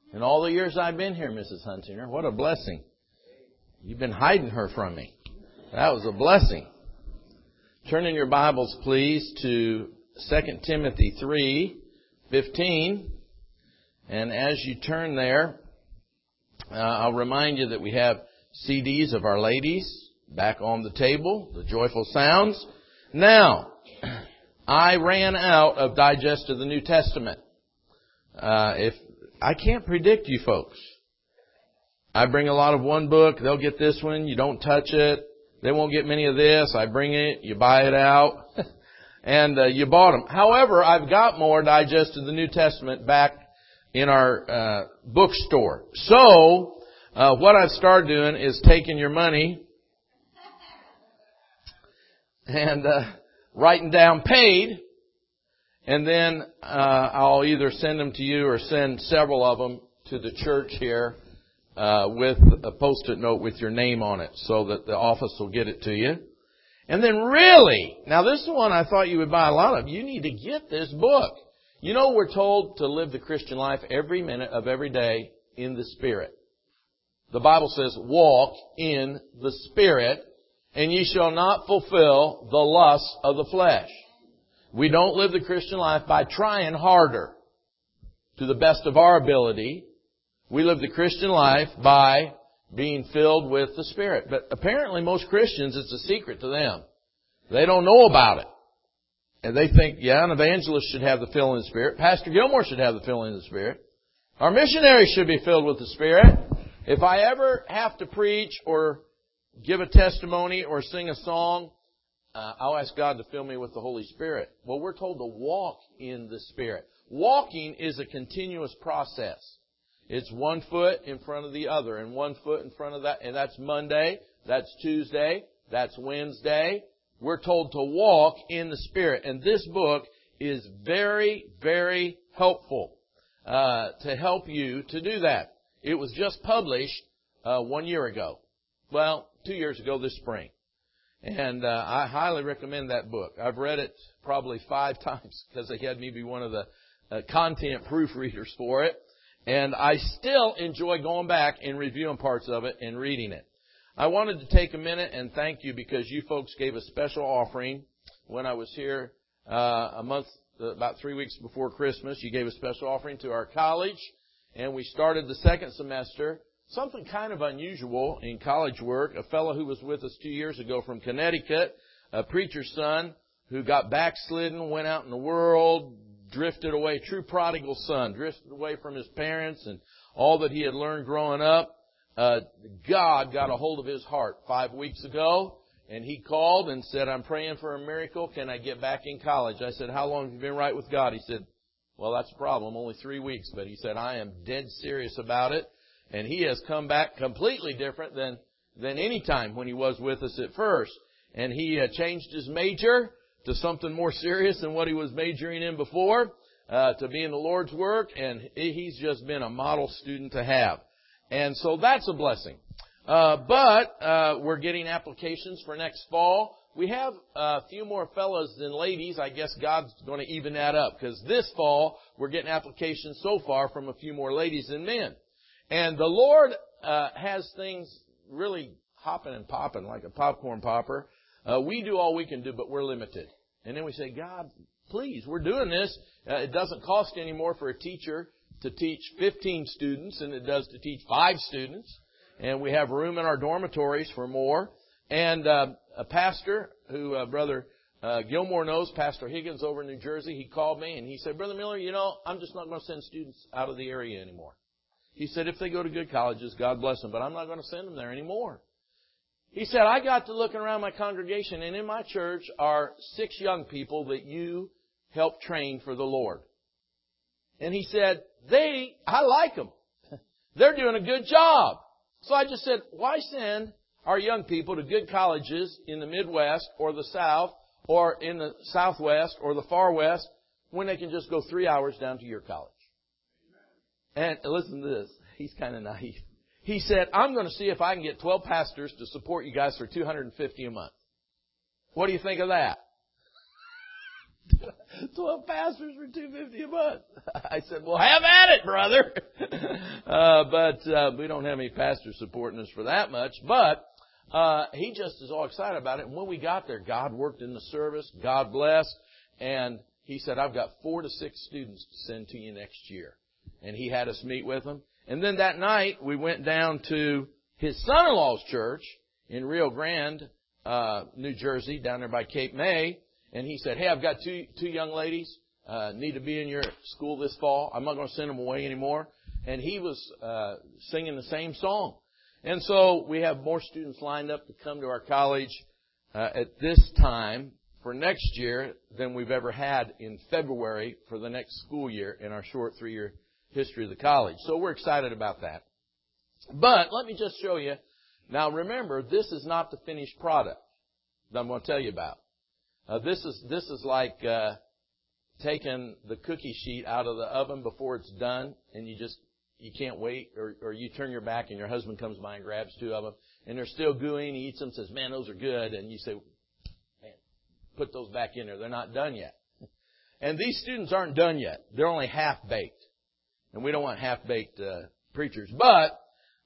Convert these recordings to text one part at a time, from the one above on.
In all the years I've been here, Mrs. Hunsinger, what a blessing. You've been hiding her from me. That was a blessing. Turn in your Bibles, please, to 2 Timothy 3:15. And as you turn there, I'll remind you that we have CDs of our ladies back on the table, the Joyful Sounds. Now, I ran out of Digest of the New Testament. If I can't predict you folks. I bring a lot of one book. They'll get this one. You don't touch it. They won't get many of this. I bring it. You buy it out. And you bought them. However, I've got more Digest of the New Testament back in our bookstore. So, what I've started doing is taking your money and writing down paid. And then I'll either send them to you or send several of them to the church here with a Post-it note with your name on it so that the office will get it to you. And then really, now this is one I thought you would buy a lot of. You need to get this book. You know, we're told to live the Christian life every minute of every day in the Spirit. The Bible says, walk in the Spirit, and ye shall not fulfill the lusts of the flesh. We don't live the Christian life by trying harder to the best of our ability. We live the Christian life by being filled with the Spirit. But apparently most Christians, it's a secret to them. They don't know about it. And they think, yeah, an evangelist should have the filling of the Spirit. Pastor Gilmore should have the filling of the Spirit. Our missionaries should be filled with the Spirit. If I ever have to preach or give a testimony or sing a song, I'll ask God to fill me with the Holy Spirit. Well, we're told to walk in the Spirit. Walking is a continuous process. It's one foot in front of the other and one foot in front of that. And that's Monday, that's Tuesday, that's Wednesday. We're told to walk in the Spirit. And this book is very, very helpful to help you to do that. It was just published 1 year ago. Well, 2 years ago this spring. And I highly recommend that book. I've read it probably 5 times because they had me be one of the content proofreaders for it. And I still enjoy going back and reviewing parts of it and reading it. I wanted to take a minute and thank you because you folks gave a special offering when I was here about 3 weeks before Christmas. You gave a special offering to our college, and we started the second semester. Something kind of unusual in college work. A fellow who was with us 2 years ago from Connecticut, a preacher's son who got backslidden, went out in the world, drifted away, true prodigal son, drifted away from his parents and all that he had learned growing up. God got a hold of his heart 5 weeks ago, and he called and said, I'm praying for a miracle. Can I get back in college? I said, how long have you been right with God? He said, well, that's a problem. Only 3 weeks. But he said, I am dead serious about it. And he has come back completely different than any time when he was with us at first. And he changed his major to something more serious than what he was majoring in before, to be in the Lord's work. And he's just been a model student to have. And so that's a blessing. But we're getting applications for next fall. We have a few more fellas than ladies. I guess God's going to even that up because this fall we're getting applications so far from a few more ladies than men. And the Lord has things really hopping and popping like a popcorn popper. We do all we can do, but we're limited. And then we say, God, please, we're doing this. It doesn't cost any more for a teacher to teach 15 students than it does to teach 5 students. And we have room in our dormitories for more. And a pastor who Brother Gilmore knows, Pastor Higgins over in New Jersey, he called me and he said, Brother Miller, you know, I'm just not going to send students out of the area anymore. He said, if they go to good colleges, God bless them, but I'm not going to send them there anymore. He said, I got to looking around my congregation, and in my church are 6 young people that you help train for the Lord. And he said, I like them. They're doing a good job. So I just said, why send our young people to good colleges in the Midwest or the South or in the Southwest or the Far West when they can just go 3 hours down to your college? And listen to this. He's kind of naive. He said, I'm going to see if I can get 12 pastors to support you guys for $250 a month. What do you think of that? 12 pastors for $250 a month. I said, well, have at it, brother. But we don't have any pastors supporting us for that much. But he just is all excited about it. And when we got there, God worked in the service. God blessed. And he said, I've got 4 to 6 students to send to you next year. And he had us meet with them. And then that night, we went down to his son-in-law's church in Rio Grande, New Jersey, down there by Cape May. And he said, hey, I've got two young ladies, need to be in your school this fall. I'm not going to send them away anymore. And he was singing the same song. And so we have more students lined up to come to our college at this time for next year than we've ever had in February for the next school year in our short 3-year history of the college. So we're excited about that. But let me just show you. Now remember, this is not the finished product that I'm going to tell you about. This is like taking the cookie sheet out of the oven before it's done, and you can't wait, or you turn your back and your husband comes by and grabs 2 of them, and they're still gooey, and he eats them and says, man, those are good, and you say, man, put those back in there. They're not done yet. And these students aren't done yet. They're only half-baked, and we don't want half-baked preachers. But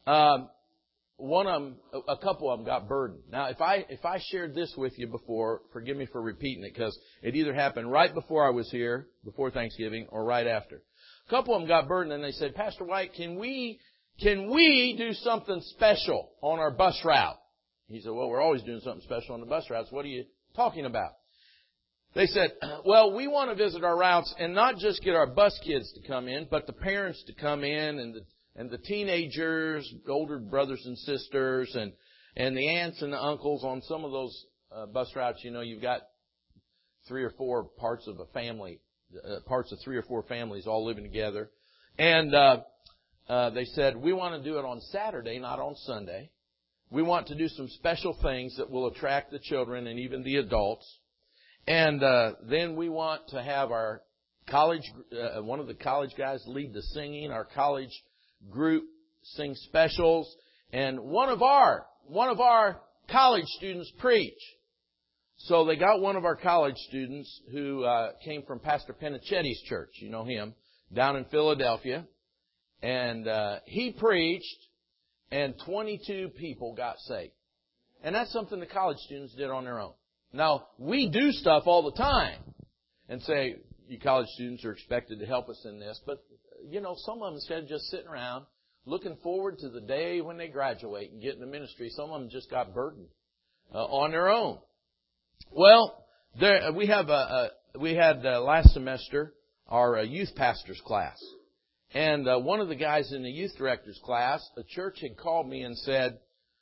one of them, a couple of them got burdened. Now, if I shared this with you before, forgive me for repeating it, because it either happened right before I was here, before Thanksgiving, or right after. A couple of them got burdened, and they said, Pastor White, can we do something special on our bus route? He said, well, we're always doing something special on the bus routes. What are you talking about? They said, well, we want to visit our routes and not just get our bus kids to come in, but the parents to come in and the teenagers, older brothers and sisters, and the aunts and the uncles on some of those bus routes. You know, you've got 3 or 4 parts of a family, parts of 3 or 4 families all living together. And they said, we want to do it on Saturday, not on Sunday. We want to do some special things that will attract the children and even the adults. And then we want to have our college, one of the college guys lead the singing, our college group sing specials, and one of our college students preach. So they got one of our college students who came from Pastor Penichetti's church, you know him, down in Philadelphia, and he preached, and 22 people got saved. And that's something the college students did on their own. Now, we do stuff all the time and say, you college students are expected to help us in this, but you know, some of them, instead of just sitting around looking forward to the day when they graduate and get into ministry, some of them just got burdened on their own. Well, we had last semester our youth pastors class, and one of the guys in the youth directors class, the church had called me and said,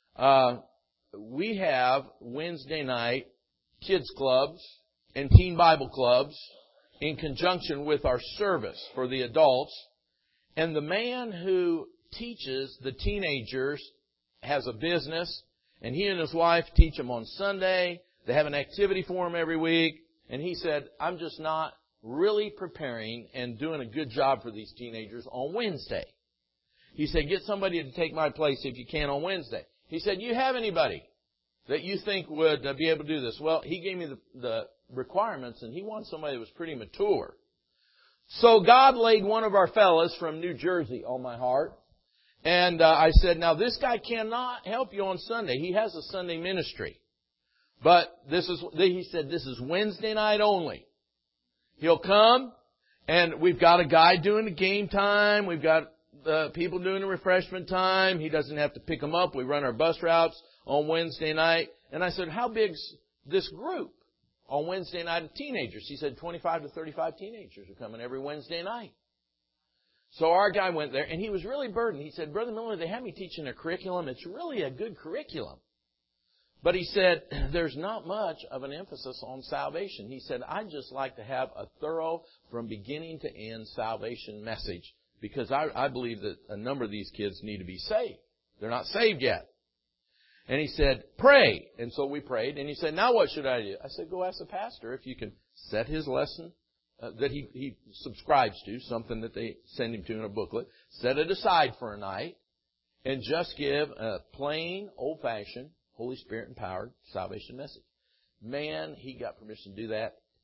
we have Wednesday night kids clubs and teen Bible clubs in conjunction with our service for the adults. And the man who teaches the teenagers has a business, and he and his wife teach them on Sunday. They have an activity for them every week. And he said, I'm just not really preparing and doing a good job for these teenagers on Wednesday. He said, get somebody to take my place if you can on Wednesday. He said, you have anybody that you think would be able to do this? Well, he gave me the requirements, and he wanted somebody that was pretty mature. So God laid one of our fellas from New Jersey on my heart. And I said, now this guy cannot help you on Sunday. He has a Sunday ministry. But he said, this is Wednesday night only. He'll come, and we've got a guy doing the game time. We've got people doing the refreshment time. He doesn't have to pick them up. We run our bus routes on Wednesday night. And I said, how big's this group on Wednesday night of teenagers? He said 25 to 35 teenagers are coming every Wednesday night. So our guy went there, and he was really burdened. He said, Brother Miller, they have me teaching a curriculum. It's really a good curriculum. But he said, there's not much of an emphasis on salvation. He said, I'd just like to have a thorough, from beginning to end, salvation message, because I believe that a number of these kids need to be saved. They're not saved yet. And he said, pray. And so we prayed. And he said, now what should I do? I said, go ask the pastor if you can set his lesson that he subscribes to, something that they send him to in a booklet, set it aside for a night, and just give a plain, old-fashioned, Holy Spirit-empowered salvation message. Man, he got permission to do that.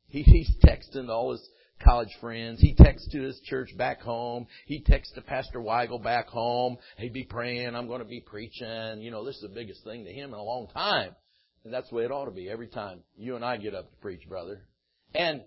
He's texting all his college friends. He texts to his church back home. He texts to Pastor Weigel back home. Hey, be praying. I'm going to be preaching. You know, this is the biggest thing to him in a long time. And that's the way it ought to be every time you and I get up to preach, brother. And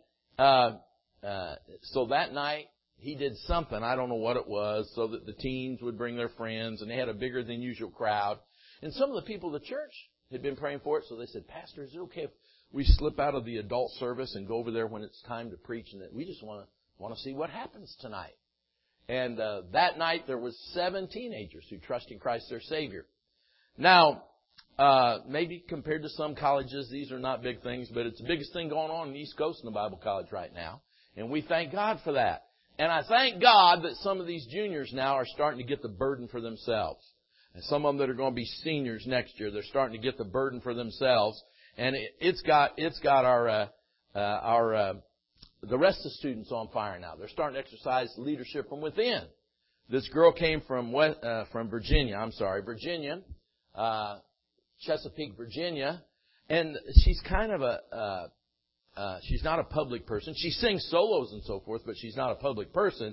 so that night, he did something. I don't know what it was, so that the teens would bring their friends, and they had a bigger than usual crowd. And some of the people of the church had been praying for it, so they said, Pastor, is it okay if we slip out of the adult service and go over there when it's time to preach, and that we just want to see what happens tonight. And that night there was 7 teenagers who trusted Christ their Savior. Now, maybe compared to some colleges, these are not big things, but it's the biggest thing going on in the East Coast in the Bible college right now. And we thank God for that. And I thank God that some of these juniors now are starting to get the burden for themselves. And some of them that are going to be seniors next year, they're starting to get the burden for themselves. And it's got the rest of the students on fire now. They're starting to exercise leadership from within. This girl came from Virginia, Chesapeake, Virginia, and she's kind of she's not a public person. She sings solos and so forth, but she's not a public person.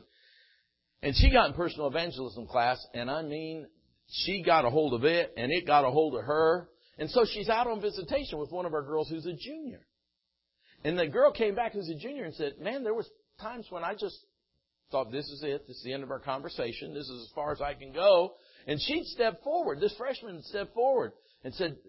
And she got in personal evangelism class, and I mean, she got a hold of it, and it got a hold of her. And so she's out on visitation with one of our girls who's a junior. And the girl came back who's a junior and said, man, there was times when I just thought, this is it. This is the end of our conversation. This is as far as I can go. And she'd step forward. This freshman stepped forward and said,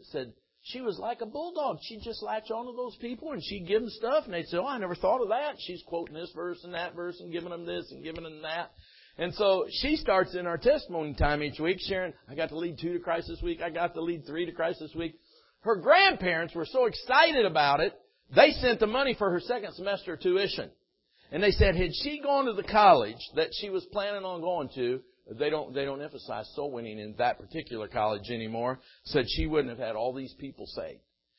she was like a bulldog. She'd just latch on to those people and she'd give them stuff. And they'd say, oh, I never thought of that. She's quoting this verse and that verse and giving them this and giving them that. And so she starts in our testimony time each week, sharing, I got to lead 2 to Christ this week. I got to lead 3 to Christ this week. Her grandparents were so excited about it, they sent the money for her second semester tuition. And they said, had she gone to the college that she was planning on going to, they don't emphasize soul winning in that particular college anymore, said she wouldn't have had all these people saved.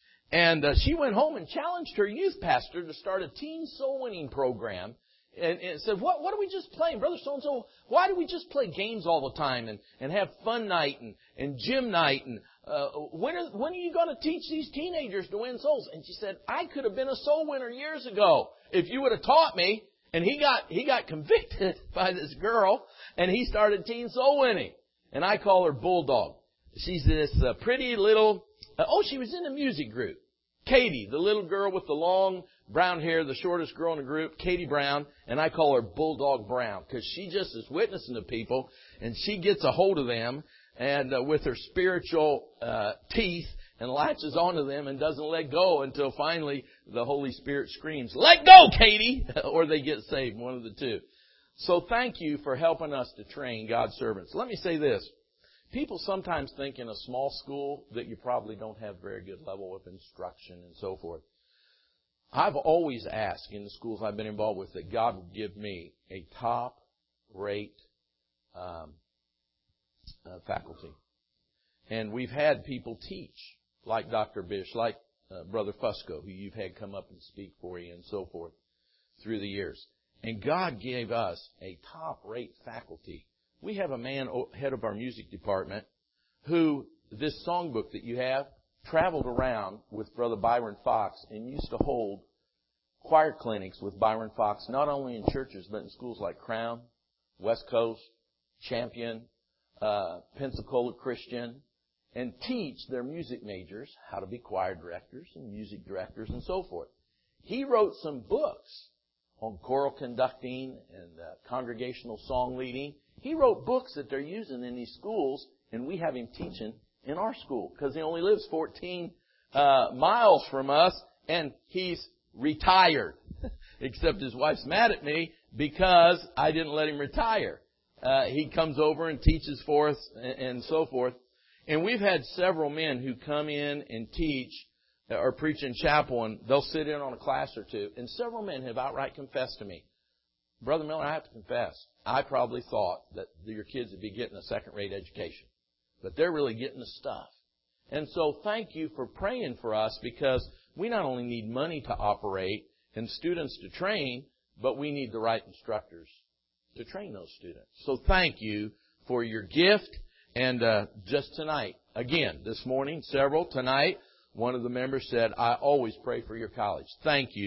And she went home and challenged her youth pastor to start a teen soul winning program. And said, what are we just playing? Brother so-and-so, why do we just play games all the time and have fun night and gym night? And when are you going to teach these teenagers to win souls? And she said, I could have been a soul winner years ago if you would have taught me. And he got convicted by this girl, and he started teen soul winning. And I call her Bulldog. She's this pretty little, she was in a music group. Katie, the little girl with the long brown hair, the shortest girl in the group, Katie Brown, and I call her Bulldog Brown because she just is witnessing to people, and she gets a hold of them and with her spiritual teeth and latches onto them and doesn't let go until finally the Holy Spirit screams, let go, Katie, or they get saved, one of the two. So thank you for helping us to train God's servants. Let me say this. People sometimes think in a small school that you probably don't have very good level of instruction and so forth. I've always asked in the schools I've been involved with that God would give me a top-rate faculty. And we've had people teach, like Dr. Bish, like Brother Fusco, who you've had come up and speak for you and so forth through the years. And God gave us a top-rate faculty. We have a man, head of our music department, who, this songbook that you have, traveled around with Brother Byron Fox and used to hold choir clinics with Byron Fox, not only in churches, but in schools like Crown, West Coast, Champion, Pensacola Christian, and teach their music majors how to be choir directors and music directors and so forth. He wrote some books on choral conducting and congregational song leading. He wrote books that they're using in these schools, and we have him teaching in our school because he only lives 14 miles from us, and he's retired. Except his wife's mad at me because I didn't let him retire. He comes over and teaches for us and so forth. And we've had several men who come in and teach or preach in chapel, and they'll sit in on a class or two. And several men have outright confessed to me, Brother Miller, I have to confess, I probably thought that your kids would be getting a second-rate education. But they're really getting the stuff. And so thank you for praying for us because we not only need money to operate and students to train, but we need the right instructors to train those students. So thank you for your gift. And just tonight, again, this morning, several, tonight, one of the members said, I always pray for your college. Thank you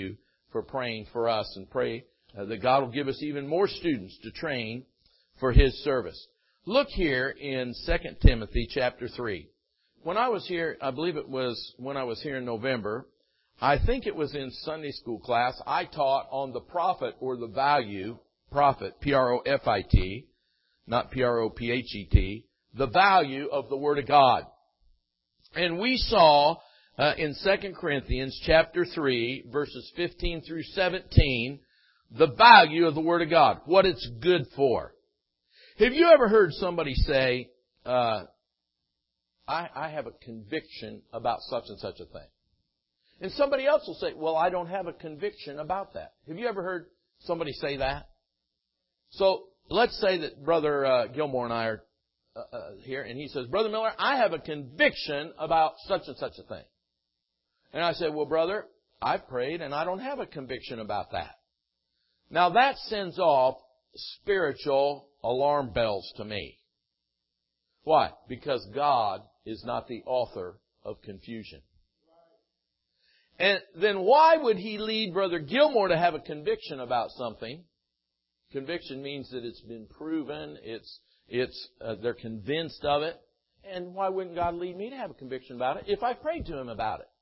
for praying for us, and pray that God will give us even more students to train for His service. Look here in 2 Timothy chapter 3. When I was here, I believe it was when I was here in November, I think it was in Sunday school class, I taught on the profit or the value, profit, P-R-O-F-I-T, not P-R-O-P-H-E-T, the value of the Word of God. And we saw in 2 Corinthians chapter 3, verses 15 through 17, the value of the Word of God, what it's good for. Have you ever heard somebody say, I have a conviction about such and such a thing? And somebody else will say, well, I don't have a conviction about that. Have you ever heard somebody say that? So let's say that Brother Gilmore and I are here, and he says, Brother Miller, I have a conviction about such and such a thing. And I say, well, brother, I've prayed and I don't have a conviction about that. Now that sends off spiritual alarm bells to me. Why? Because God is not the author of confusion. And then why would He lead Brother Gilmore to have a conviction about something? Conviction means that it's been proven, they're convinced of it. And why wouldn't God lead me to have a conviction about it if I prayed to Him about it?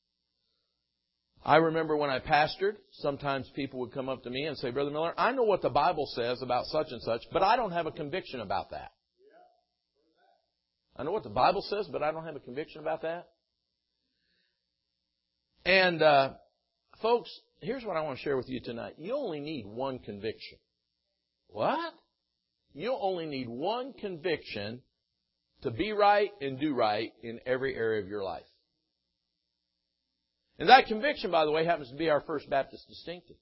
I remember when I pastored, sometimes people would come up to me and say, Brother Miller, I know what the Bible says about such and such, but I don't have a conviction about that. I know what the Bible says, but I don't have a conviction about that. And, folks, here's what I want to share with you tonight. You only need one conviction. What? You only need one conviction to be right and do right in every area of your life. And that conviction, by the way, happens to be our First Baptist distinctive.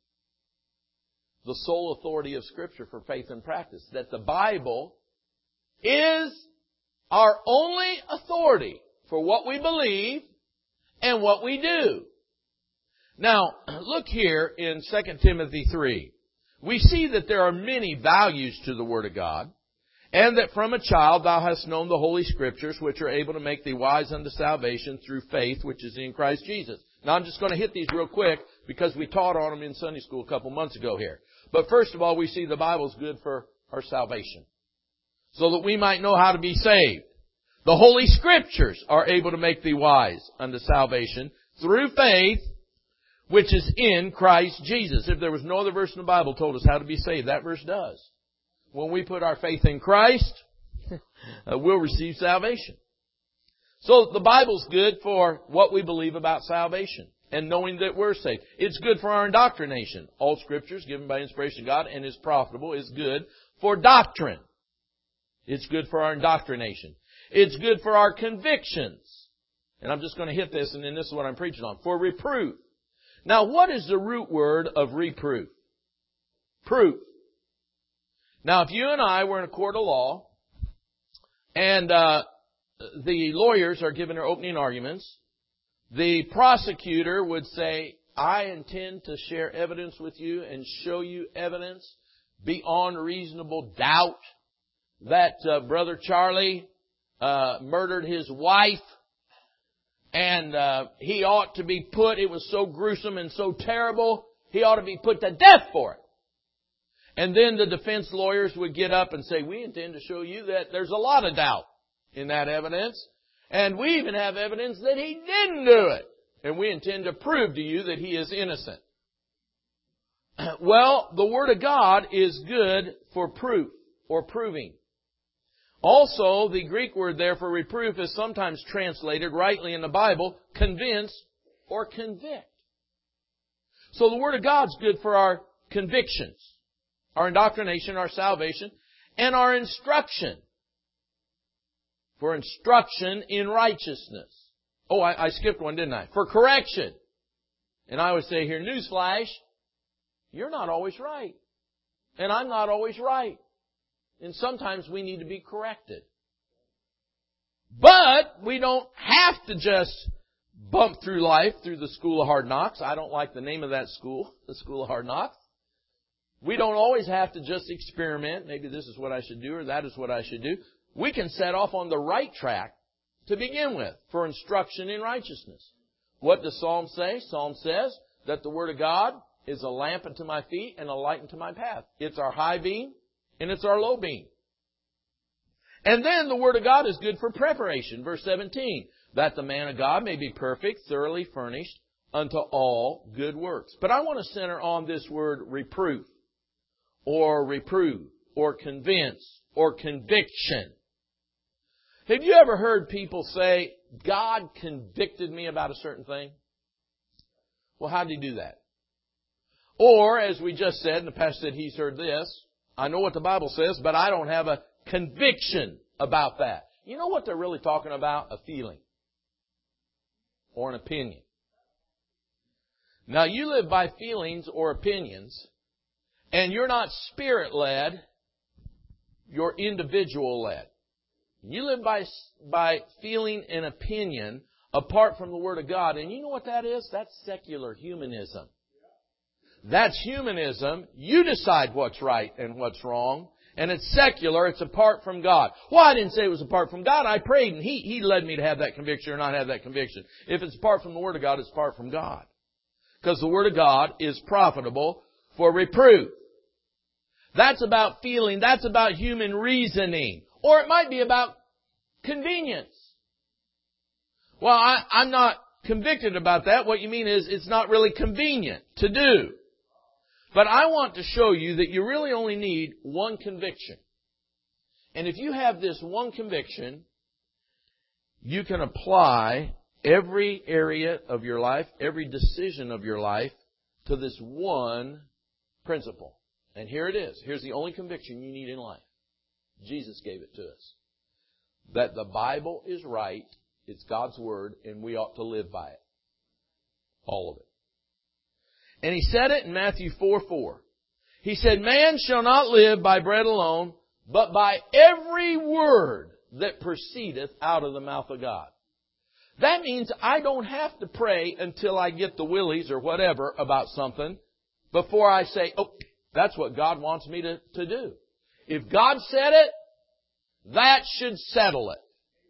The sole authority of Scripture for faith and practice. That the Bible is our only authority for what we believe and what we do. Now, look here in 2 Timothy 3. We see that there are many values to the Word of God, and that from a child thou hast known the Holy Scriptures, which are able to make thee wise unto salvation through faith which is in Christ Jesus. Now, I'm just going to hit these real quick because we taught on them in Sunday school a couple months ago here. But first of all, we see the Bible's good for our salvation, so that we might know how to be saved. The Holy Scriptures are able to make thee wise unto salvation through faith which is in Christ Jesus. If there was no other verse in the Bible told us how to be saved, that verse does. When we put our faith in Christ, we'll receive salvation. So the Bible's good for what we believe about salvation and knowing that we're saved. It's good for our indoctrination. All Scriptures given by inspiration of God and is profitable is good for doctrine. It's good for our indoctrination. It's good for our convictions. And I'm just going to hit this, and then this is what I'm preaching on. For reproof. Now, what is the root word of reproof? Proof. Now, if you and I were in a court of law, and the lawyers are giving their opening arguments, the prosecutor would say, I intend to share evidence with you and show you evidence beyond reasonable doubt that Brother Charlie murdered his wife, and he ought to be put, it was so gruesome and so terrible, he ought to be put to death for it. And then the defense lawyers would get up and say, we intend to show you that there's a lot of doubt in that evidence, and we even have evidence that he didn't do it, and we intend to prove to you that he is innocent. Well, the Word of God is good for proof or proving. Also, the Greek word there for reproof is sometimes translated rightly in the Bible, convince or convict. So the Word of God's good for our convictions, our indoctrination, our salvation, and our instruction. For instruction in righteousness. Oh, I skipped one, didn't I? For correction. And I would say here, newsflash, you're not always right. And I'm not always right. And sometimes we need to be corrected. But we don't have to just bump through life through the school of hard knocks. I don't like the name of that school, the school of hard knocks. We don't always have to just experiment. Maybe this is what I should do or that is what I should do. We can set off on the right track to begin with for instruction in righteousness. What does Psalm say? Psalm says that the Word of God is a lamp unto my feet and a light unto my path. It's our high beam and it's our low beam. And then the Word of God is good for preparation. Verse 17, that the man of God may be perfect, thoroughly furnished unto all good works. But I want to center on this word reproof, or reprove, or convince, or conviction. Have you ever heard people say, God convicted me about a certain thing? Well, how did He do that? Or, as we just said, and the pastor said he's heard this, I know what the Bible says, but I don't have a conviction about that. You know what they're really talking about? A feeling. Or an opinion. Now, you live by feelings or opinions, and you're not Spirit-led, you're individual-led. You live by feeling and opinion apart from the Word of God. And you know what that is? That's secular humanism. That's humanism. You decide what's right and what's wrong. And it's secular. It's apart from God. Well, I didn't say it was apart from God. I prayed and He led me to have that conviction or not have that conviction. If it's apart from the Word of God, it's apart from God. Because the Word of God is profitable for reproof. That's about feeling. That's about human reasoning. Or it might be about convenience. Well, I'm not convicted about that. What you mean is it's not really convenient to do. But I want to show you that you really only need one conviction. And if you have this one conviction, you can apply every area of your life, every decision of your life to this one principle. And here it is. Here's the only conviction you need in life. Jesus gave it to us. That the Bible is right, it's God's Word, and we ought to live by it. All of it. And He said it in Matthew 4:4. He said, man shall not live by bread alone, but by every word that proceedeth out of the mouth of God. That means I don't have to pray until I get the willies or whatever about something before I say, oh, that's what God wants me to do. If God said it, that should settle it.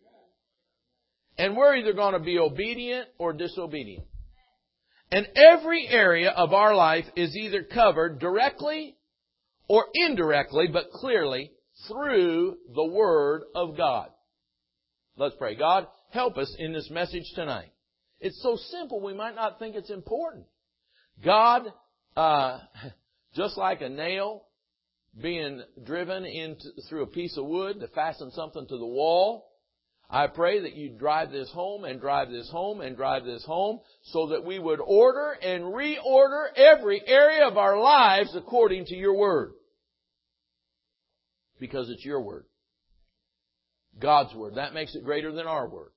And we're either going to be obedient or disobedient. And every area of our life is either covered directly or indirectly, but clearly through the Word of God. Let's pray. God, help us in this message tonight. It's so simple we might not think it's important. God, just like a nail being driven through a piece of wood to fasten something to the wall, I pray that you drive this home and drive this home and drive this home so that we would order and reorder every area of our lives according to your Word. Because it's your Word. God's Word. That makes it greater than our Word.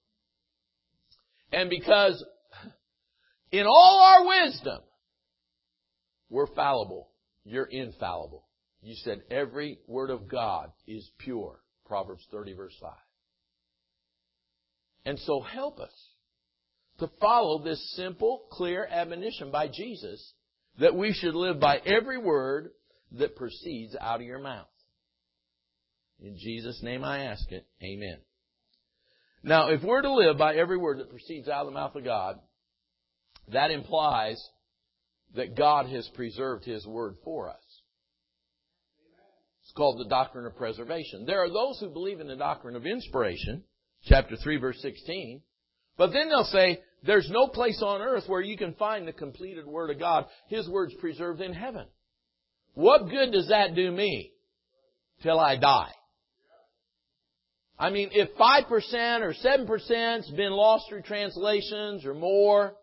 And because in all our wisdom, we're fallible. You're infallible. You said every word of God is pure. Proverbs 30 verse 5. And so help us to follow this simple, clear admonition by Jesus that we should live by every word that proceeds out of your mouth. In Jesus' name I ask it. Amen. Now, if we're to live by every word that proceeds out of the mouth of God, that implies that God has preserved His Word for us. It's called the doctrine of preservation. There are those who believe in the doctrine of inspiration, chapter 3, verse 16, but then they'll say, there's no place on earth where you can find the completed Word of God. His Word's preserved in heaven. What good does that do me till I die? I mean, if 5% or 7% has been lost through translations or more,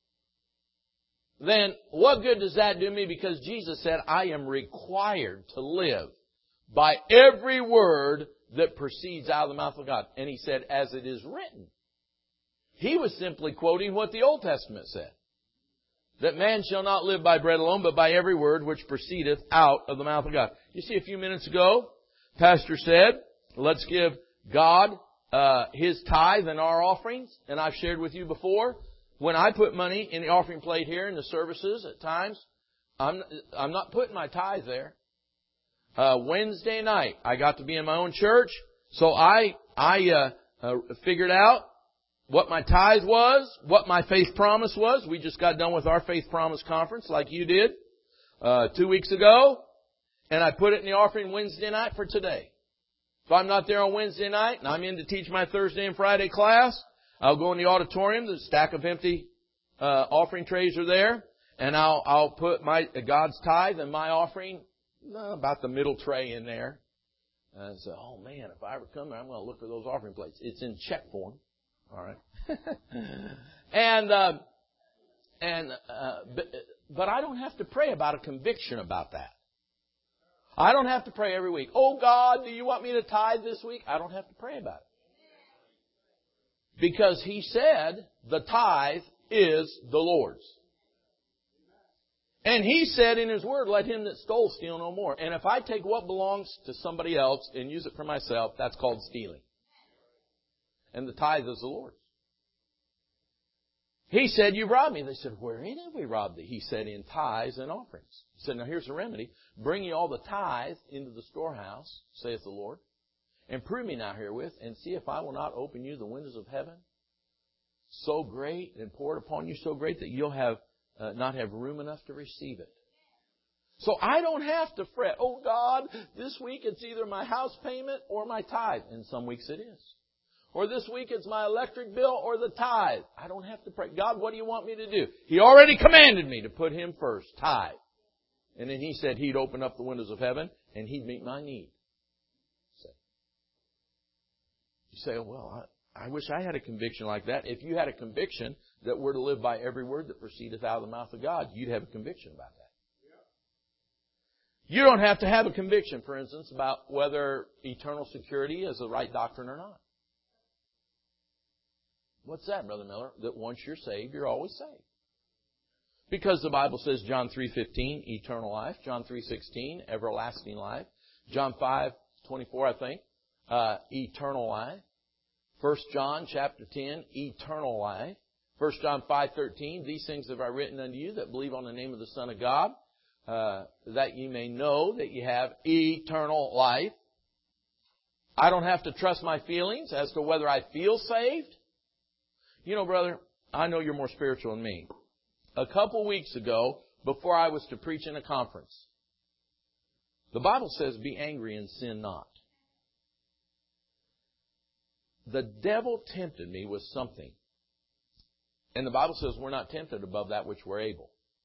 then what good does that do me? Because Jesus said, I am required to live by every word that proceeds out of the mouth of God. And He said, as it is written. He was simply quoting what the Old Testament said. That man shall not live by bread alone, but by every word which proceedeth out of the mouth of God. You see, a few minutes ago, Pastor said, let's give God His tithe and our offerings. And I've shared with you before, when I put money in the offering plate here in the services at times, I'm not putting my tithe there. Wednesday night, I got to be in my own church, so I figured out what my tithe was, what my faith promise was. We just got done with our faith promise conference like you did. 2 weeks ago, and I put it in the offering Wednesday night for today. If I'm not there on Wednesday night and I'm in to teach my Thursday and Friday class, I'll go in the auditorium. The stack of empty offering trays are there, and I'll put God's tithe and my offering about the middle tray in there. And I say, oh man, if I ever come there, I'm going to look for those offering plates. It's in check form, all right. But I don't have to pray about a conviction about that. I don't have to pray every week. Oh God, do you want me to tithe this week? I don't have to pray about it. Because He said the tithe is the Lord's. And He said in His Word, let him that stole steal no more. And if I take what belongs to somebody else and use it for myself, that's called stealing. And the tithe is the Lord's. He said, you robbed me. They said, wherein have we robbed thee? He said, in tithes and offerings. He said, now here's the remedy. Bring ye all the tithe into the storehouse, saith the Lord, and prove me now herewith, and see if I will not open you the windows of heaven so great, and pour it upon you so great that you'll have not have room enough to receive it. So I don't have to fret. Oh God, this week it's either my house payment or my tithe. And some weeks it is. Or this week it's my electric bill or the tithe. I don't have to pray. God, what do you want me to do? He already commanded me to put Him first, tithe. And then He said He'd open up the windows of heaven and He'd meet my need. You say, well, I wish I had a conviction like that. If you had a conviction that we're to live by every word that proceedeth out of the mouth of God, you'd have a conviction about that. You don't have to have a conviction, for instance, about whether eternal security is the right doctrine or not. What's that, Brother Miller? That once you're saved, you're always saved. Because the Bible says, John 3:15, eternal life. John 3:16, everlasting life. John 5:24, I think, eternal life. 1 John chapter 10, eternal life. 1 John 5:13, these things have I written unto you that believe on the name of the Son of God, that ye may know that ye have eternal life. I don't have to trust my feelings as to whether I feel saved. You know, brother, I know you're more spiritual than me. A couple weeks ago, before I was to preach in a conference, the Bible says, be angry and sin not. The devil tempted me with something. And the Bible says we're not tempted above that which we're able.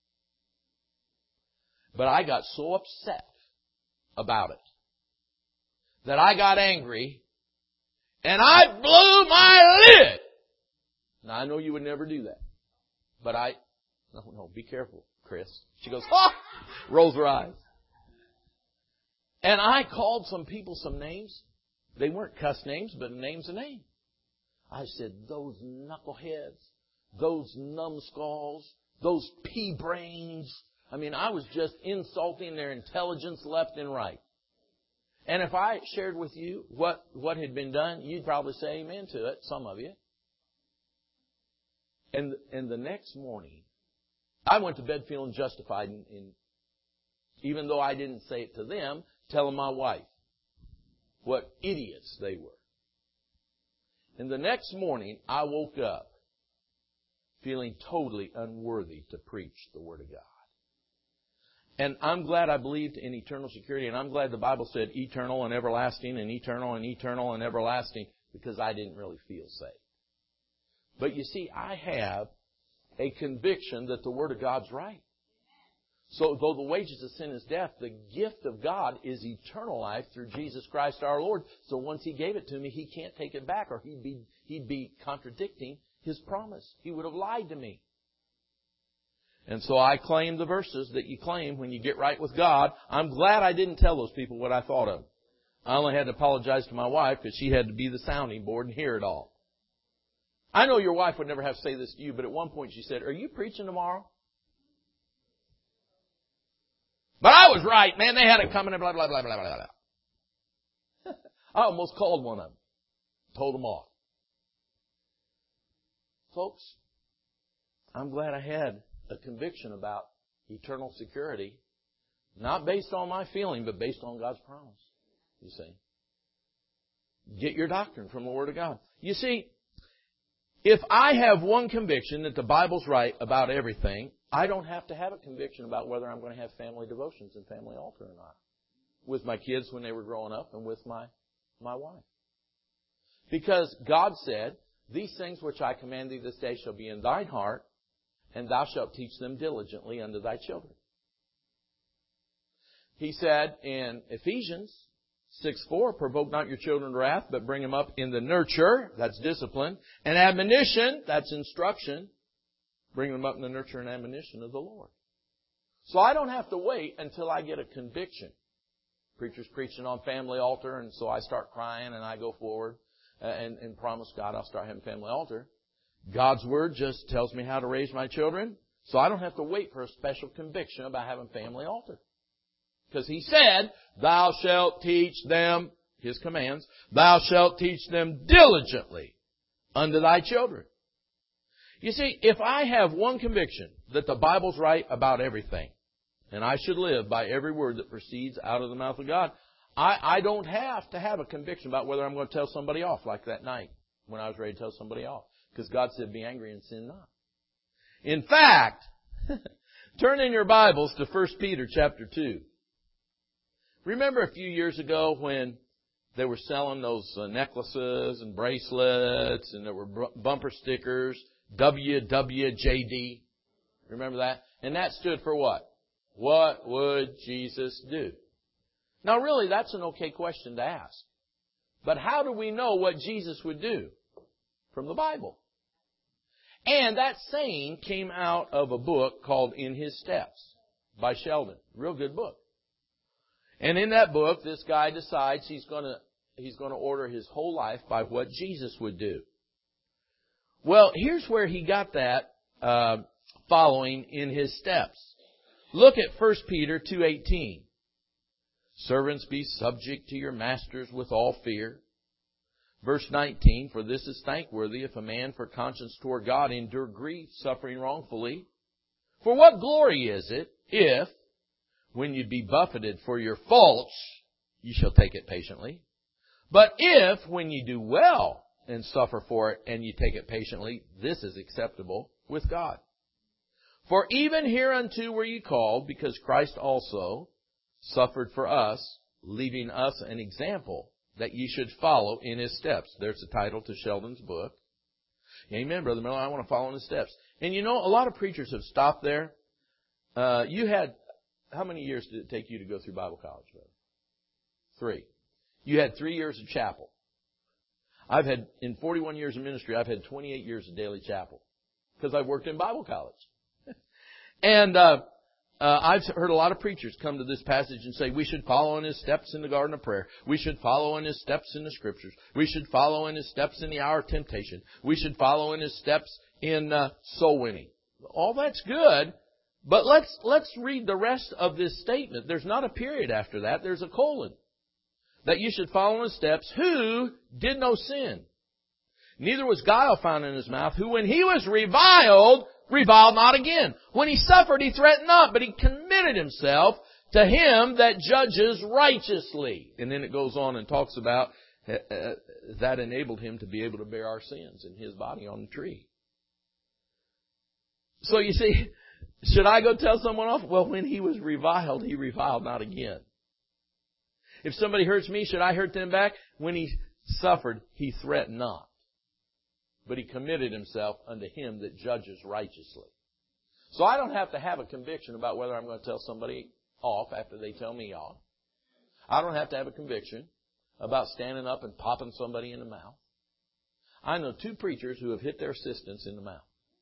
But I got so upset about it that I got angry and I blew my lid. Now, I know you would never do that. But no, be careful, Chris. She goes, oh! Rolls her eyes. And I called some people some names. They weren't cuss names, but a name's a name. I said, those knuckleheads, those numbskulls, those pea-brains. I mean, I was just insulting their intelligence left and right. And if I shared with you what had been done, you'd probably say amen to it, some of you. And the next morning, I went to bed feeling justified in even though I didn't say it to them, telling my wife what idiots they were. And the next morning, I woke up feeling totally unworthy to preach the Word of God. And I'm glad I believed in eternal security, and I'm glad the Bible said eternal and everlasting and eternal and eternal and everlasting, because I didn't really feel saved. But you see, I have a conviction that the Word of God's right. So though the wages of sin is death, the gift of God is eternal life through Jesus Christ our Lord. So once He gave it to me, He can't take it back, or He'd be contradicting His promise. He would have lied to me. And so I claim the verses that you claim when you get right with God. I'm glad I didn't tell those people what I thought of them. I only had to apologize to my wife because she had to be the sounding board and hear it all. I know your wife would never have to say this to you, but at one point she said, are you preaching tomorrow? But I was right, man. They had it coming and blah, blah, blah, blah, blah, blah. I almost called one of them. Told them off. Folks, I'm glad I had a conviction about eternal security, not based on my feeling, but based on God's promise. You see. Get your doctrine from the Word of God. You see, if I have one conviction that the Bible's right about everything, I don't have to have a conviction about whether I'm going to have family devotions and family altar or not. With my kids when they were growing up and with my wife. Because God said, these things which I command thee this day shall be in thine heart, and thou shalt teach them diligently unto thy children. He said in Ephesians 6:4, provoke not your children to wrath, but bring them up in the nurture, that's discipline, and admonition, that's instruction. Bring them up in the nurture and admonition of the Lord. So I don't have to wait until I get a conviction. Preacher's preaching on family altar, and so I start crying and I go forward and promise God I'll start having family altar. God's Word just tells me how to raise my children, so I don't have to wait for a special conviction about having family altar. Because He said, thou shalt teach them, His commands, thou shalt teach them diligently unto thy children. You see, if I have one conviction that the Bible's right about everything, and I should live by every word that proceeds out of the mouth of God, I don't have to have a conviction about whether I'm going to tell somebody off like that night when I was ready to tell somebody off. Because God said, be angry and sin not. In fact, turn in your Bibles to 1 Peter chapter 2. Remember a few years ago when they were selling those necklaces and bracelets and there were bumper stickers, WWJD. Remember that? And that stood for what? What would Jesus do? Now really, that's an okay question to ask. But how do we know what Jesus would do? From the Bible. And that saying came out of a book called In His Steps by Sheldon. Real good book. And in that book, this guy decides he's going to order his whole life by what Jesus would do. Well, here's where he got that following in his steps. Look at 1 Peter 2:18. Servants, be subject to your masters with all fear. Verse 19, for this is thankworthy if a man for conscience toward God endure grief, suffering wrongfully. For what glory is it if, when you be buffeted for your faults, you shall take it patiently? But if, when you do well and suffer for it, and you take it patiently, this is acceptable with God. For even hereunto were ye called, because Christ also suffered for us, leaving us an example that ye should follow in His steps. There's the title to Sheldon's book. Amen, Brother Miller. I want to follow in His steps. And you know, a lot of preachers have stopped there. You had, how many years did it take you to go through Bible college, brother? 3. You had 3 years of chapel. I've had, in 41 years of ministry, I've had 28 years of daily chapel. Because I've worked in Bible college. And I've heard a lot of preachers come to this passage and say, we should follow in His steps in the garden of prayer. We should follow in His steps in the Scriptures. We should follow in His steps in the hour of temptation. We should follow in His steps in soul winning. All that's good, but let's read the rest of this statement. There's not a period after that. There's a colon. That you should follow in His steps, who did no sin. Neither was guile found in His mouth, who when He was reviled not again. When He suffered, He threatened not, but He committed Himself to Him that judges righteously. And then it goes on and talks about that enabled Him to be able to bear our sins in His body on the tree. So you see, should I go tell someone off? Well, when He was reviled, He reviled not again. If somebody hurts me, should I hurt them back? When He suffered, He threatened not. But He committed Himself unto Him that judges righteously. So I don't have to have a conviction about whether I'm going to tell somebody off after they tell me off. I don't have to have a conviction about standing up and popping somebody in the mouth. I know 2 preachers who have hit their assistants in the mouth.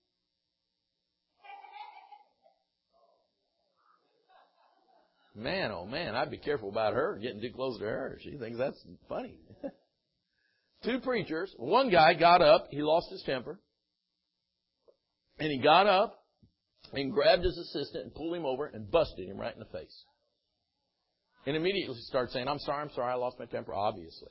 Man, oh man, I'd be careful about her, getting too close to her. She thinks that's funny. 2 preachers. One guy got up. He lost his temper. And he got up and grabbed his assistant and pulled him over and busted him right in the face. And immediately started saying, I'm sorry, I lost my temper, obviously.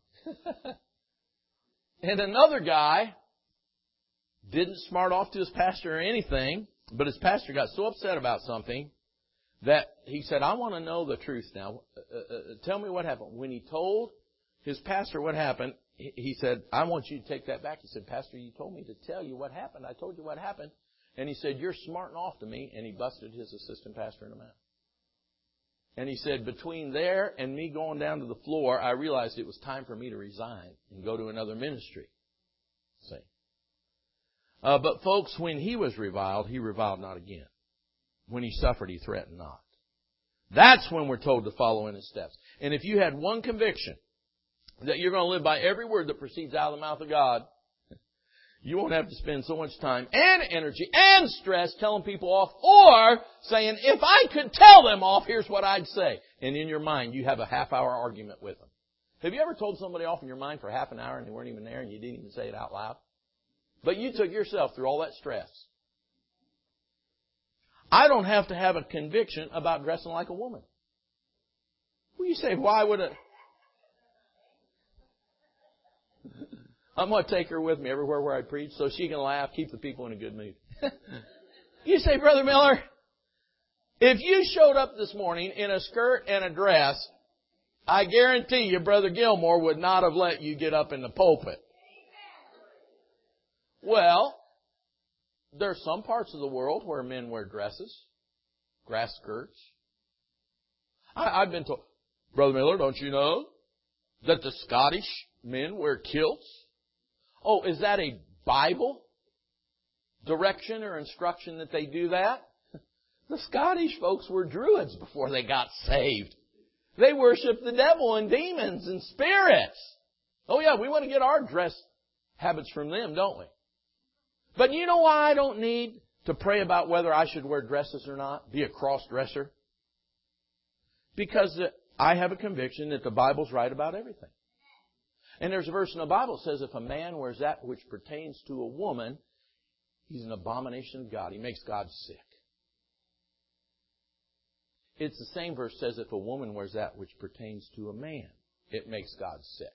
And another guy didn't smart off to his pastor or anything, but his pastor got so upset about something that he said, I want to know the truth now. Tell me what happened. When he told his pastor, what happened? He said, I want you to take that back. He said, Pastor, you told me to tell you what happened. I told you what happened. And he said, you're smarting off to me. And he busted his assistant pastor in the mouth. And he said, between there and me going down to the floor, I realized it was time for me to resign and go to another ministry. See? But folks, when he reviled not again. When he suffered, he threatened not. That's when we're told to follow in his steps. And if you had one conviction that you're going to live by every word that proceeds out of the mouth of God, you won't have to spend so much time and energy and stress telling people off or saying, if I could tell them off, here's what I'd say. And in your mind, you have a half-hour argument with them. Have you ever told somebody off in your mind for half an hour and they weren't even there and you didn't even say it out loud? But you took yourself through all that stress. I don't have to have a conviction about dressing like a woman. Well, you say, why would it? I'm going to take her with me everywhere where I preach so she can laugh, keep the people in a good mood. You say, Brother Miller, if you showed up this morning in a skirt and a dress, I guarantee you Brother Gilmore would not have let you get up in the pulpit. Well, there's some parts of the world where men wear dresses, grass skirts. I've been told, Brother Miller, don't you know that the Scottish men wear kilts? Oh, is that a Bible direction or instruction that they do that? The Scottish folks were Druids before they got saved. They worshiped the devil and demons and spirits. Oh yeah, we want to get our dress habits from them, don't we? But you know why I don't need to pray about whether I should wear dresses or not, be a cross-dresser? Because I have a conviction that the Bible's right about everything. And there's a verse in the Bible that says if a man wears that which pertains to a woman, he's an abomination of God. He makes God sick. It's the same verse that says if a woman wears that which pertains to a man, it makes God sick.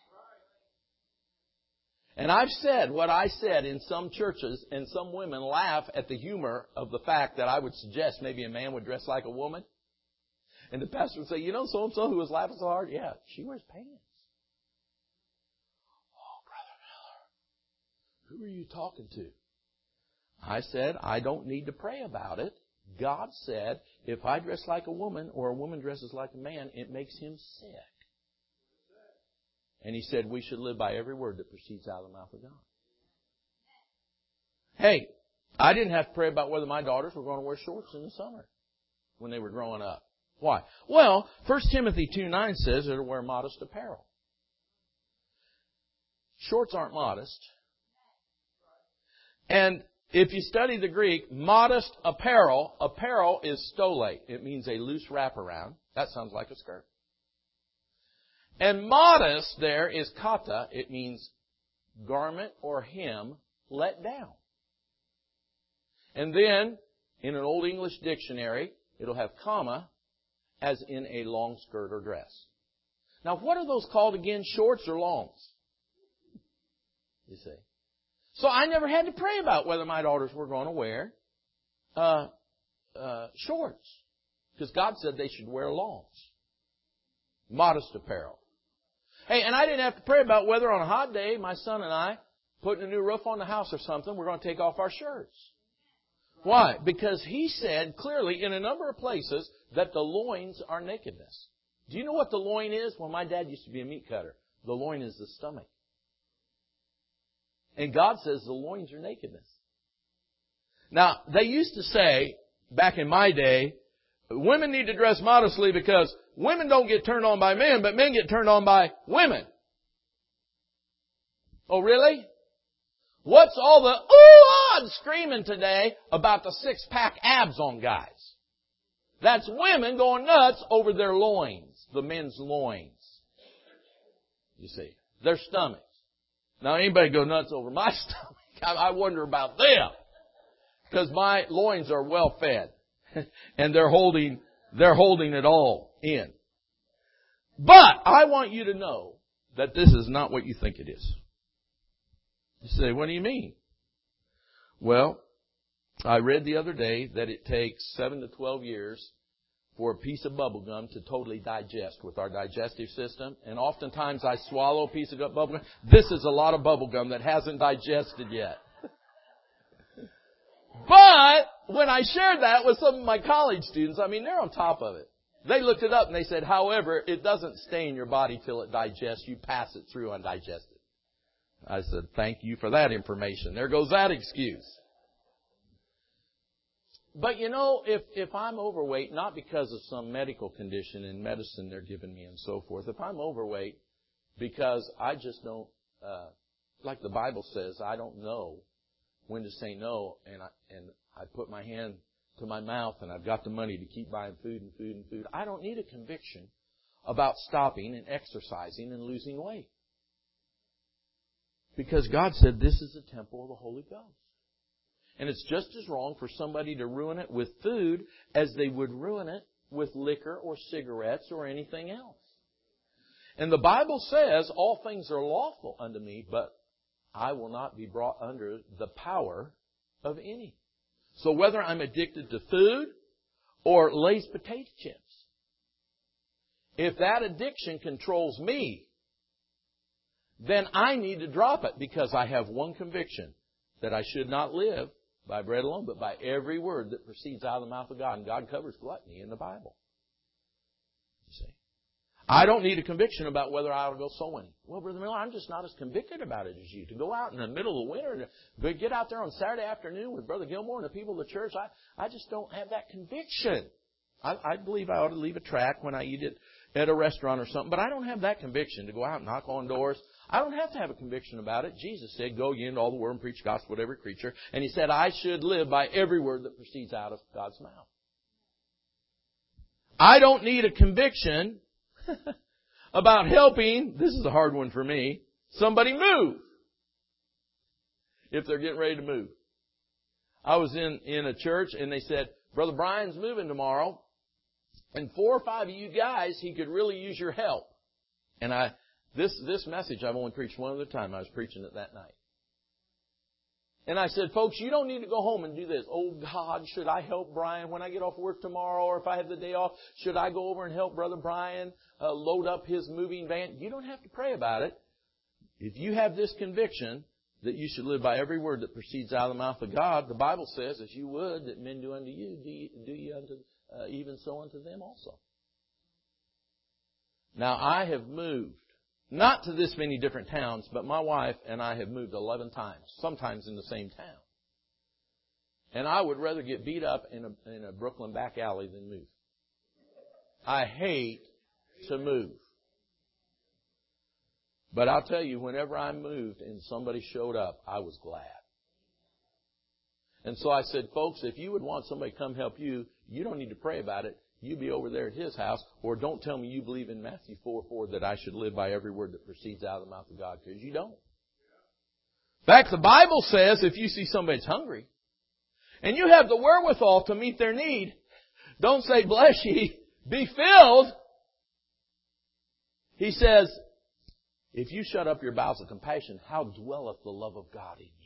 And I've said what I said in some churches, and some women laugh at the humor of the fact that I would suggest maybe a man would dress like a woman. And the pastor would say, you know so-and-so who was laughing so hard? Yeah, she wears pants. Oh, Brother Miller, who are you talking to? I said, I don't need to pray about it. God said, if I dress like a woman or a woman dresses like a man, it makes him sick. And he said we should live by every word that proceeds out of the mouth of God. Hey, I didn't have to pray about whether my daughters were going to wear shorts in the summer when they were growing up. Why? Well, 1 Timothy 2:9 says they're to wear modest apparel. Shorts aren't modest. And if you study the Greek, modest apparel is stole. It means a loose wraparound. That sounds like a skirt. And modest there is kata. It means garment or hem let down. And then, in an Old English dictionary, it'll have comma, as in a long skirt or dress. Now, what are those called again? Shorts or longs? You see. So I never had to pray about whether my daughters were going to wear shorts. Because God said they should wear longs. Modest apparel. Hey, and I didn't have to pray about whether on a hot day, my son and I, putting a new roof on the house or something, we're going to take off our shirts. Why? Because he said clearly in a number of places that the loins are nakedness. Do you know what the loin is? Well, my dad used to be a meat cutter. The loin is the stomach. And God says the loins are nakedness. Now, they used to say, back in my day, women need to dress modestly because women don't get turned on by men, but men get turned on by women. Oh, really? What's all the ooh-ah screaming today about the six-pack abs on guys? That's women going nuts over their loins, the men's loins. You see, their stomachs. Now, anybody go nuts over my stomach? I wonder about them. Because my loins are well fed. And they're holding it all in. But I want you to know that this is not what you think it is. You say, what do you mean? Well, I read the other day that it takes 7 to 12 years for a piece of bubble gum to totally digest with our digestive system. And oftentimes I swallow a piece of bubble gum. This is a lot of bubble gum that hasn't digested yet. But when I shared that with some of my college students, I mean, they're on top of it. They looked it up and they said, however, it doesn't stay in your body till it digests. You pass it through undigested. I said, thank you for that information. There goes that excuse. But you know, if I'm overweight, not because of some medical condition and medicine they're giving me and so forth, if I'm overweight because I just don't, like the Bible says, I don't know when to say no, and I put my hand to my mouth and I've got the money to keep buying food and food and food. I don't need a conviction about stopping and exercising and losing weight. Because God said this is the temple of the Holy Ghost. And it's just as wrong for somebody to ruin it with food as they would ruin it with liquor or cigarettes or anything else. And the Bible says, all things are lawful unto me, but I will not be brought under the power of any. So whether I'm addicted to food or Lay's potato chips, if that addiction controls me, then I need to drop it because I have one conviction, that I should not live by bread alone, but by every word that proceeds out of the mouth of God. And God covers gluttony in the Bible. You see? I don't need a conviction about whether I will go soul winning. Well, Brother Miller, I'm just not as convicted about it as you. To go out in the middle of the winter, to get out there on Saturday afternoon with Brother Gilmore and the people of the church, I just don't have that conviction. I believe I ought to leave a tract when I eat it at a restaurant or something, but I don't have that conviction to go out and knock on doors. I don't have to have a conviction about it. Jesus said, go ye into all the world and preach the gospel to every creature. And He said, I should live by every word that proceeds out of God's mouth. I don't need a conviction about helping, this is a hard one for me, somebody move if they're getting ready to move. I was in a church and they said, Brother Brian's moving tomorrow, and 4 or 5 of you guys, he could really use your help. And this message I've only preached one other time. I was preaching it that night. And I said, folks, you don't need to go home and do this. Oh, God, should I help Brian when I get off work tomorrow, or if I have the day off, should I go over and help Brother Brian load up his moving van? You don't have to pray about it. If you have this conviction that you should live by every word that proceeds out of the mouth of God, the Bible says, as you would, that men do unto you, do ye unto even so unto them also. Now, I have moved. Not to this many different towns, but my wife and I have moved 11 times, sometimes in the same town. And I would rather get beat up in a Brooklyn back alley than move. I hate to move. But I'll tell you, whenever I moved and somebody showed up, I was glad. And so I said, folks, if you would want somebody to come help you, you don't need to pray about it. You be over there at his house, or don't tell me you believe in Matthew 4:4 that I should live by every word that proceeds out of the mouth of God, because you don't. In fact, the Bible says if you see somebody that's hungry, and you have the wherewithal to meet their need, don't say, bless ye, be filled. He says, if you shut up your bowels of compassion, how dwelleth the love of God in you?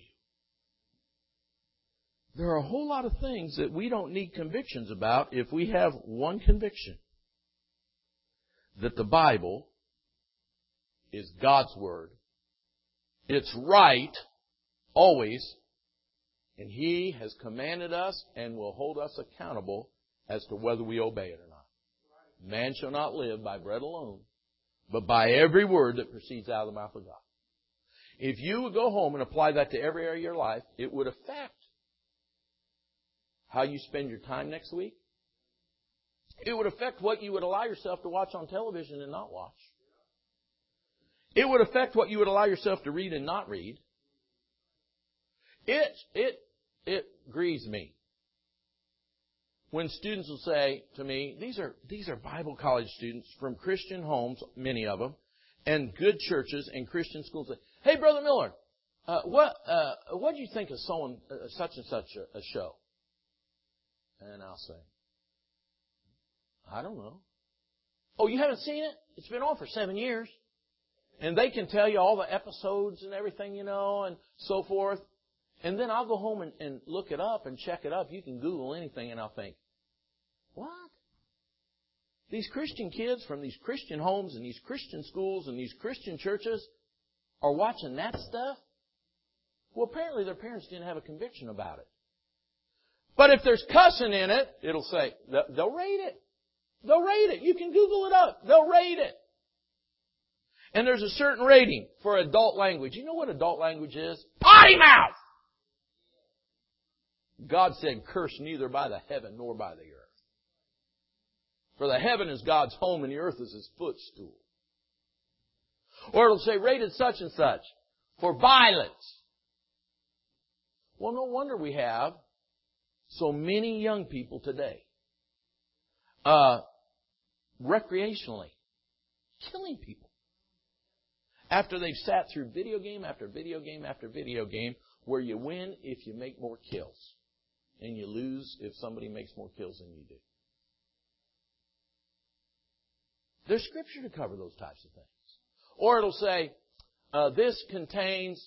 There are a whole lot of things that we don't need convictions about if we have one conviction. That the Bible is God's Word. It's right, always. And He has commanded us and will hold us accountable as to whether we obey it or not. Man shall not live by bread alone, but by every word that proceeds out of the mouth of God. If you would go home and apply that to every area of your life, it would affect how you spend your time next week. It would affect what you would allow yourself to watch on television and not watch. It would affect what you would allow yourself to read and not read. It grieves me when students will say to me, these are Bible college students from Christian homes, many of them, and good churches and Christian schools. Say, hey, Brother Miller, what do you think of such and such a show? And I'll say, I don't know. Oh, you haven't seen it? It's been on for 7 years. And they can tell you all the episodes and everything, and so forth. And then I'll go home and look it up and check it up. You can Google anything and I'll think, what? These Christian kids from these Christian homes and these Christian schools and these Christian churches are watching that stuff. Well, apparently their parents didn't have a conviction about it. But if there's cussing in it, it'll say, they'll rate it. They'll rate it. You can Google it up. They'll rate it. And there's a certain rating for adult language. You know what adult language is? Potty mouth! God said, curse neither by the heaven nor by the earth. For the heaven is God's home and the earth is His footstool. Or it'll say, rated such and such for violence. Well, no wonder we have so many young people today recreationally killing people after they've sat through video game after video game after video game where you win if you make more kills and you lose if somebody makes more kills than you do. There's scripture to cover those types of things. Or it'll say, this contains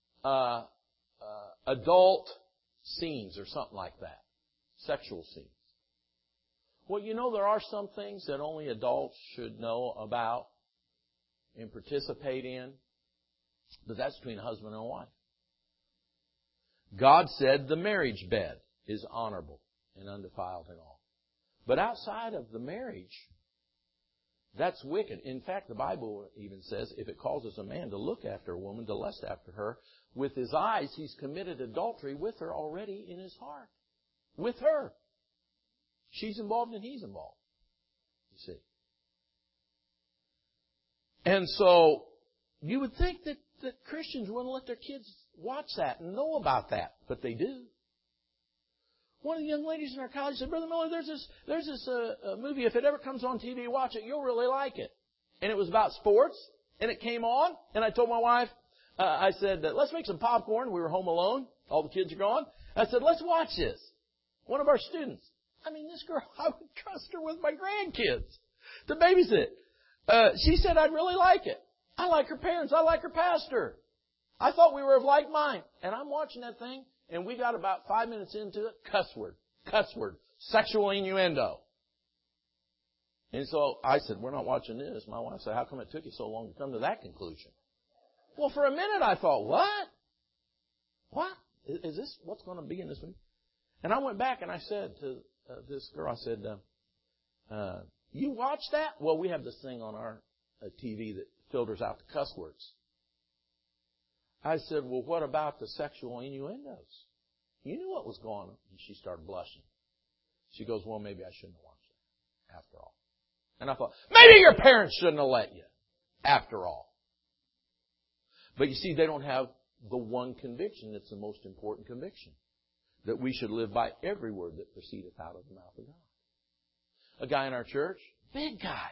adult scenes or something like that. Sexual scenes. Well, you know there are some things that only adults should know about and participate in. But that's between a husband and a wife. God said the marriage bed is honorable and undefiled and all. But outside of the marriage, that's wicked. In fact, the Bible even says if it causes a man to look after a woman, to lust after her, with his eyes he's committed adultery with her already in his heart. With her. She's involved and he's involved. You see. And so, you would think that Christians wouldn't let their kids watch that and know about that. But they do. One of the young ladies in our college said, Brother Miller, there's this movie. If it ever comes on TV, watch it. You'll really like it. And it was about sports. And it came on. And I told my wife, I said, let's make some popcorn. We were home alone. All the kids are gone. I said, let's watch this. One of our students. I mean, this girl, I would trust her with my grandkids to babysit. She said, I'd really like it. I like her parents. I like her pastor. I thought we were of like mind. And I'm watching that thing. And we got about 5 minutes into it. Cuss word, sexual innuendo. And so I said, we're not watching this. My wife said, how come it took you so long to come to that conclusion? Well, for a minute I thought, what? What? Is this what's going to be in this movie? And I went back and I said to this girl, I said, you watch that? Well, we have this thing on our TV that filters out the cuss words. I said, well, what about the sexual innuendos? You knew what was going on. And she started blushing. She goes, well, maybe I shouldn't have watched it after all. And I thought, maybe your parents shouldn't have let you after all. But you see, they don't have the one conviction that's the most important conviction. That we should live by every word that proceedeth out of the mouth of God. A guy in our church, big guy.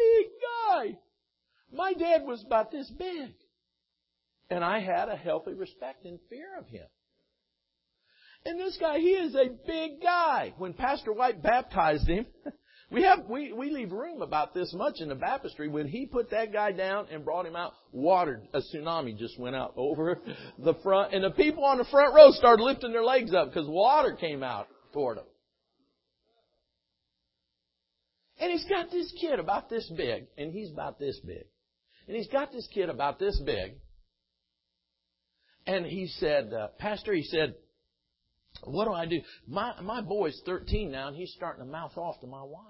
My dad was about this big. And I had a healthy respect and fear of him. And this guy, he is a big guy. When Pastor White baptized him, we leave room about this much in the baptistry. When he put that guy down and brought him out, a tsunami just went out over the front. And the people on the front row started lifting their legs up because water came out toward them. And he's got this kid about this big, and he's about this big. And he's got this kid about this big. And he said, Pastor, he said, what do I do? My boy's 13 now, and he's starting to mouth off to my wife.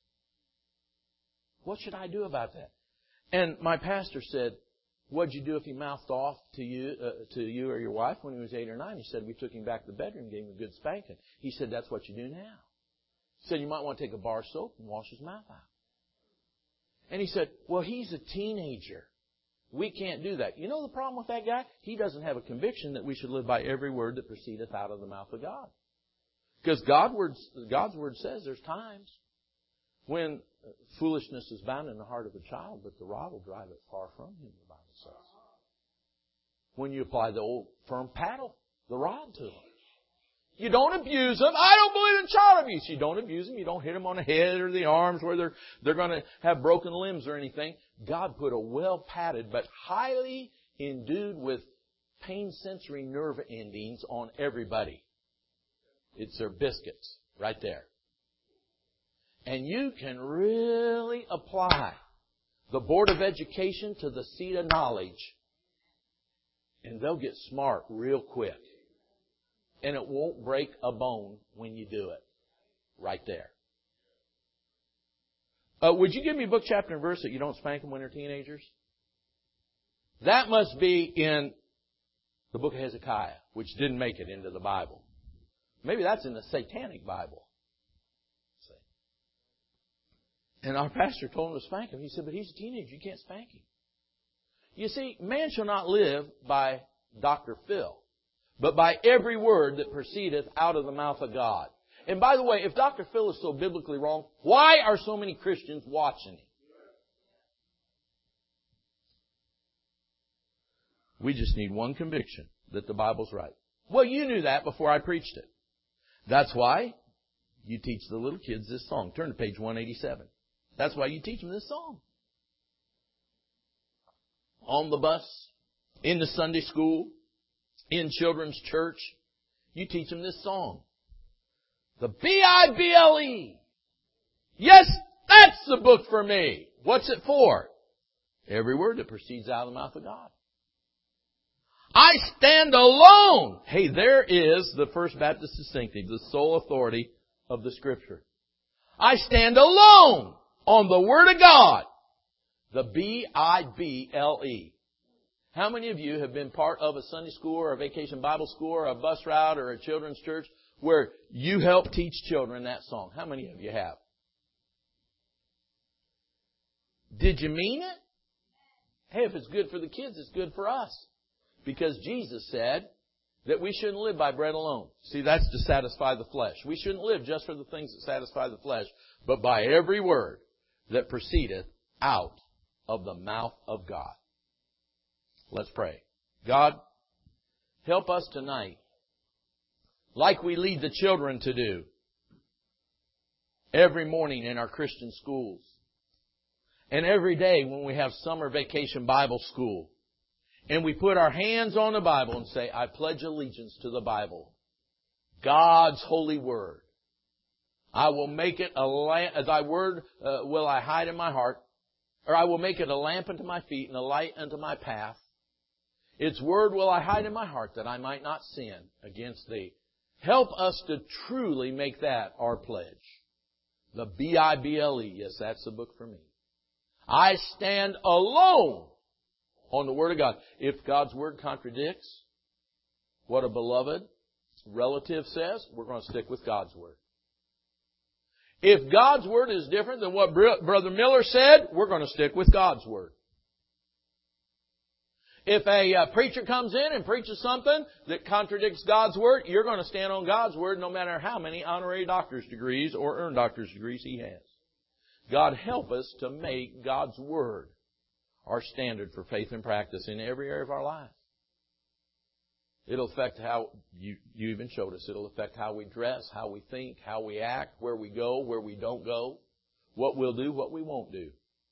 What should I do about that? And my pastor said, what'd you do if he mouthed off to you or your wife when he was 8 or 9? He said, we took him back to the bedroom and gave him a good spanking. He said, that's what you do now. He said, you might want to take a bar of soap and wash his mouth out. And he said, well, he's a teenager. We can't do that. You know the problem with that guy? He doesn't have a conviction that we should live by every word that proceedeth out of the mouth of God. Because God's Word says there's times when foolishness is bound in the heart of a child, but the rod will drive it far from him, the Bible says. When you apply the old firm paddle, the rod to them. You don't abuse them. I don't believe in child abuse. You don't abuse them. You don't hit them on the head or the arms where they're going to have broken limbs or anything. God put a well-padded but highly endued with pain-sensory nerve endings on everybody. It's their biscuits right there. And you can really apply the Board of Education to the seat of knowledge. And they'll get smart real quick. And it won't break a bone when you do it. Right there. Would you give me a book, chapter, and verse that you don't spank them when they're teenagers? That must be in the book of Hezekiah, which didn't make it into the Bible. Maybe that's in the Satanic Bible. And our pastor told him to spank him. He said, but he's a teenager. You can't spank him. You see, man shall not live by Dr. Phil, but by every word that proceedeth out of the mouth of God. And by the way, if Dr. Phil is so biblically wrong, why are so many Christians watching him? We just need one conviction that the Bible's right. Well, you knew that before I preached it. That's why you teach the little kids this song. Turn to page 187. That's why you teach them this song. On the bus, in the Sunday school, in children's church, you teach them this song. The Bible. Yes, that's the book for me. What's it for? Every word that proceeds out of the mouth of God. I stand alone. Hey, there is the First Baptist distinctive, the sole authority of the Scripture. I stand alone on the Word of God. The Bible. How many of you have been part of a Sunday school or a vacation Bible school or a bus route or a children's church where you help teach children that song? How many of you have? Did you mean it? Hey, if it's good for the kids, it's good for us. Because Jesus said that we shouldn't live by bread alone. See, that's to satisfy the flesh. We shouldn't live just for the things that satisfy the flesh, but by every word that proceedeth out of the mouth of God. Let's pray. God, help us tonight, like we lead the children to do every morning in our Christian schools, and every day when we have summer vacation Bible school, and we put our hands on the Bible and say, I pledge allegiance to the Bible, God's holy word. I will make it a lamp, thy word will I hide in my heart, or I will make it a lamp unto my feet and a light unto my path. Its word will I hide in my heart that I might not sin against thee. Help us to truly make that our pledge. The Bible. Yes, that's the book for me. I stand alone on the Word of God. If God's Word contradicts what a beloved relative says, we're going to stick with God's Word. If God's Word is different than what Brother Miller said, we're going to stick with God's Word. If a preacher comes in and preaches something that contradicts God's Word, you're going to stand on God's Word no matter how many honorary doctor's degrees or earned doctor's degrees he has. God, help us to make God's Word our standard for faith and practice in every area of our life. It'll affect how, you even showed us, it'll affect how we dress, how we think, how we act, where we go, where we don't go, what we'll do, what we won't do.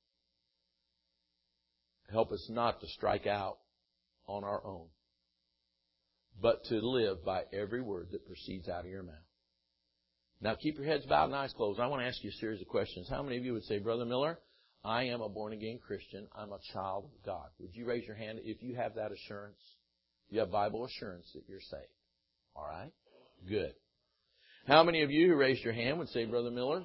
Help us not to strike out on our own, but to live by every word that proceeds out of your mouth. Now keep your heads bowed and eyes closed. I want to ask you a series of questions. How many of you would say, Brother Miller, I am a born-again Christian. I'm a child of God. Would you raise your hand if you have that assurance? You have Bible assurance that you're saved. All right? Good. How many of you who raised your hand would say, Brother Miller,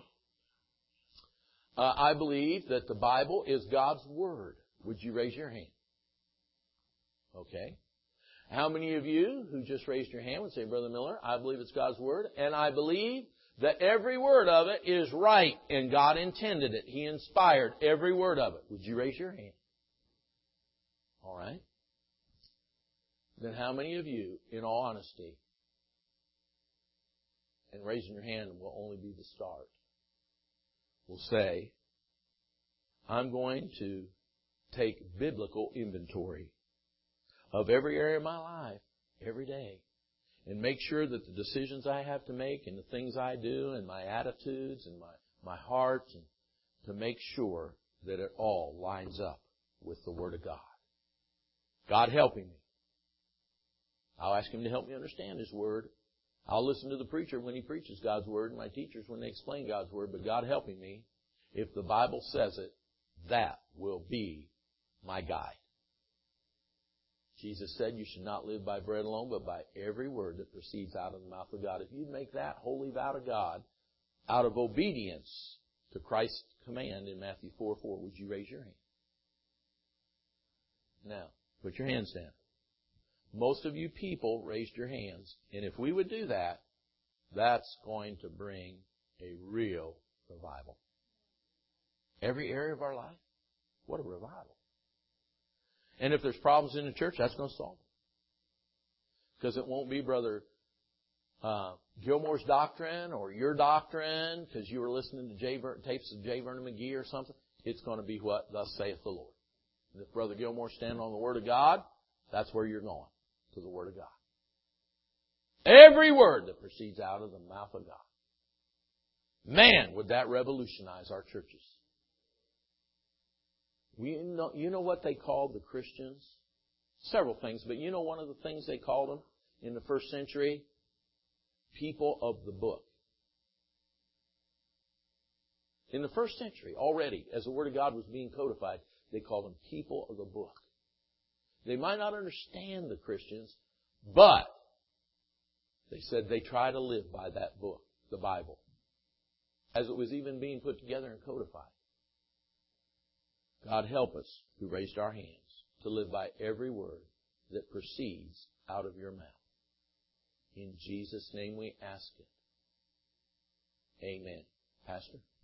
I believe that the Bible is God's Word. Would you raise your hand? Okay. How many of you who just raised your hand would say, Brother Miller, I believe it's God's Word, and I believe that every word of it is right, and God intended it. He inspired every word of it. Would you raise your hand? All right. Then how many of you, in all honesty, and raising your hand will only be the start, will say, I'm going to take biblical inventory of every area of my life every day and make sure that the decisions I have to make and the things I do and my attitudes and my heart, and to make sure that it all lines up with the Word of God. God helping me. I'll ask Him to help me understand His Word. I'll listen to the preacher when he preaches God's Word and my teachers when they explain God's Word. But God helping me, if the Bible says it, that will be my guide. Jesus said you should not live by bread alone, but by every word that proceeds out of the mouth of God. If you make that holy vow to God out of obedience to Christ's command in Matthew 4:4, would you raise your hand? Now, put your hands down. Most of you people raised your hands. And if we would do that, that's going to bring a real revival. Every area of our life, what a revival. And if there's problems in the church, that's going to solve them. Because it won't be Brother Gilmore's doctrine or your doctrine because you were listening to tapes of J. Vernon McGee or something. It's going to be what thus saith the Lord. And if Brother Gilmore's standing on the Word of God, that's where you're going, to the Word of God. Every word that proceeds out of the mouth of God. Man, would that revolutionize our churches. You know what they called the Christians? Several things, but you know one of the things they called them in the first century? People of the book. In the first century, already, as the Word of God was being codified, they called them people of the book. They might not understand the Christians, but they said they try to live by that book, the Bible, as it was even being put together and codified. God help us who raised our hands to live by every word that proceeds out of your mouth. In Jesus' name we ask it. Amen. Pastor?